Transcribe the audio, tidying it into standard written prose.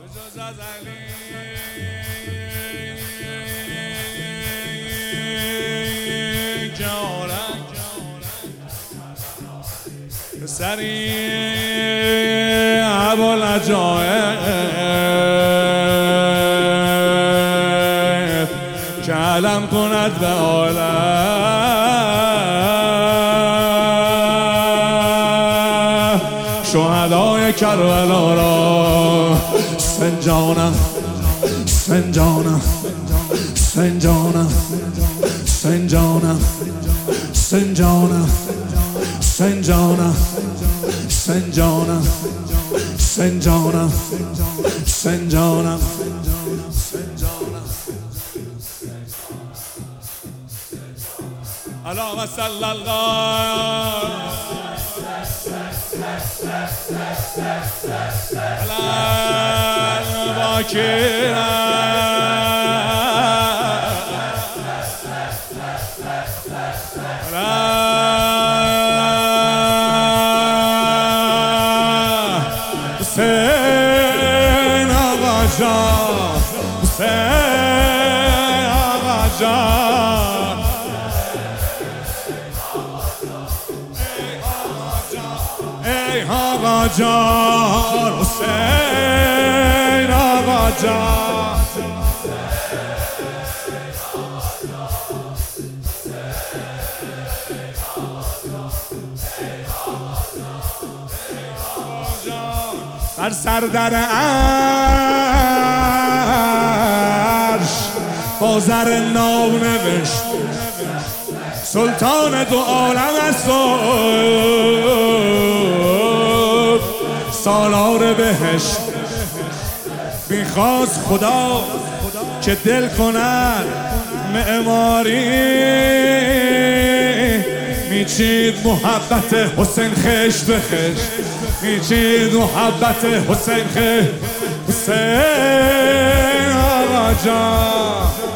جز از علی جارم پسری ابوالعجایب که علم کند به عالم شهدای کربلا را سنجانم سنجانم سنجانم سنجانم سنجانم سنجانم سنجانم سنجانم سنجانم اللهم صل الله حسین آقا جان حسین آقا جان ای آقا جان حسین آقا جان بر سردر عرش با زر نام نوشت سلطان دو عالم است و سالار بهشت میخواست خدا که دل کند معماری میچید محبت حسین خشت به خشت میچید محبت حسین خشت حسین آقا جان